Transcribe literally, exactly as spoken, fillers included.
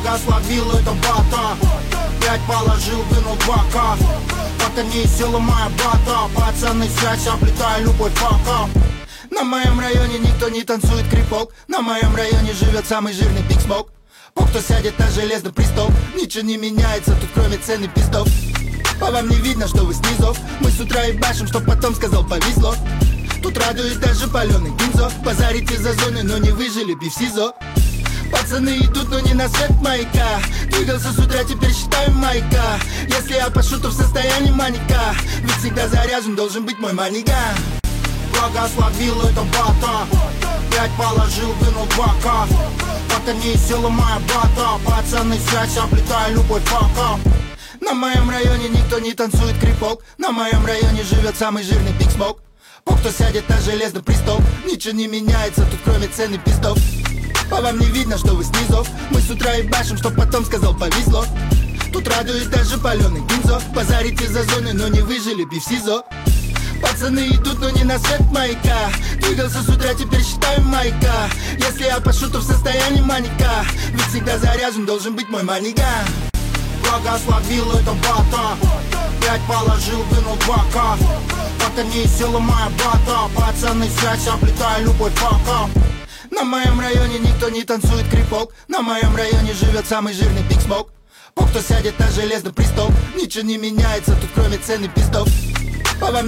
Благословил это бата, пять положил, вынул два ка. Пацаны, сила моя бата, пацаны, связь, облетаю любой факап. На моем районе никто не танцует крип-хоп. На моем районе живет самый жирный Big Smoke. По кто сядет на железный престол, ничего не меняется тут, кроме цены пиздов. По вам не видно, что вы снизу. Мы с утра ебашим, чтоб потом сказал повезло. Тут радует даже паленый гинзо. Базарите за зоной, но не выжили, пив СИЗО. Пацаны идут, но не на свет маяка. Двигался с утра, теперь считаем майка. Если я пошу, то в состоянии маньяка. Ведь всегда заряжен должен быть мой маниган. Благословил это бата, пять положил, вынул два ка. Пацаны, сила моя бата, пацаны, связь, облетаю любой факап. На моем районе никто не танцует крип-хоп. На моем районе живет самый жирный Big Smoke. По кто сядет на железный престол, ничего не меняется тут, кроме цены пиздов. По вам не видно, что вы снизу. Мы с утра ебашим, чтоб потом сказал повезло. Тут радует даже паленый гинзо. Базарите за зоной, но не выжили, пив СИЗО. Пацаны идут, но не на свет маяка. Двигался с утра, теперь считаем майка. Если я пошу, то в состоянии маньяка. Ведь всегда заряжен должен быть мой маниган. Благословил это бата, пять положил, вынул два ка. Пацаны, сила моя бата, пацаны, связь, облетаю любой факап. На моем районе никто не танцует крип-хоп. На моем районе живет самый жирный Big Smoke. По кто сядет на железный престол, ничего не меняется тут, кроме цены пиздов. По вам